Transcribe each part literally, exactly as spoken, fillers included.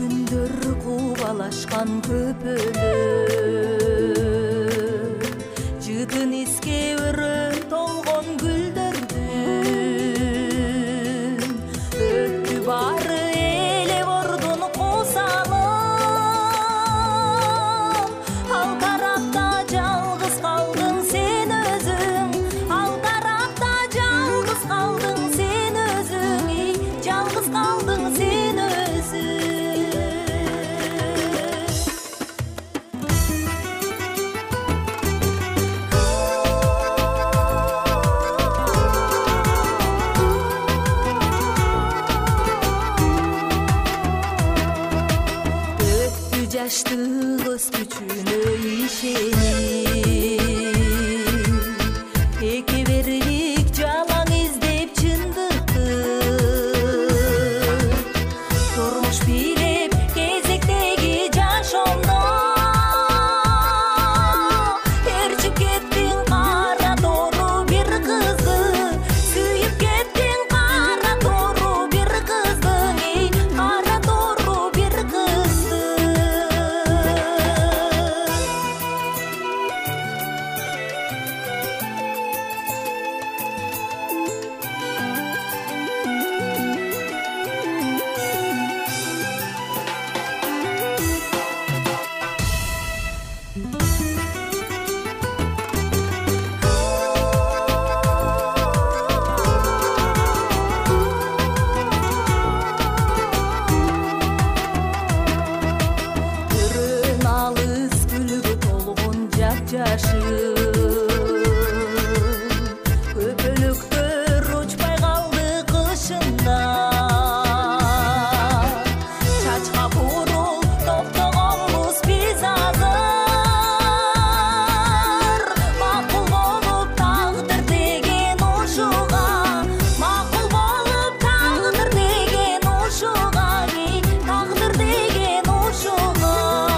күндөр кубалашкан көпөлөр жытын иске өрөп толгон гүлдөрдүн өттү бары эле бордун кусалып ал тарапта жалгыз калдың сен өзүң ал тарапта жалгыз калдың сен өзүң жалгыз калдың сен өзүң жашты көз күчүнө ишенип эки бирлик жалаң издеп чындыкты турмуш бийлеп кезектеги жашоомдо ээрчип кеттиң кара тору бир кызды сүйүп кеттиң кара тору бир кызды кара тору бир кызды Көрөн алыс гүлгө толгон жап-жашыл көпөлөктөр учпай калды кышында чачка бурул токтогонбуз биз азыр макул болуп тагдыр деген ушуга макул болуп тагдыр деген ушуга тагдыр деген ушуга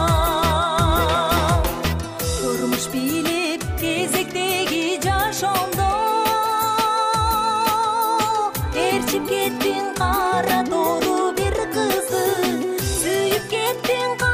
турмуш бийлеп кезектеги жашоомдо ээрчип кеттиң кара тору бир кызды сүйүп кеттиң